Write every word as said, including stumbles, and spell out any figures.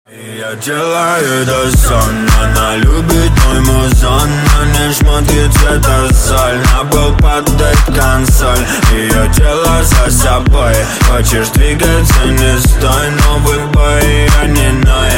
Я делаю это сон, она любит мой музон. На ней шмотки цвета соль, на пол падает консоль. Ее тело за собой, хочешь двигаться, не стой. Новый бой, я не ной.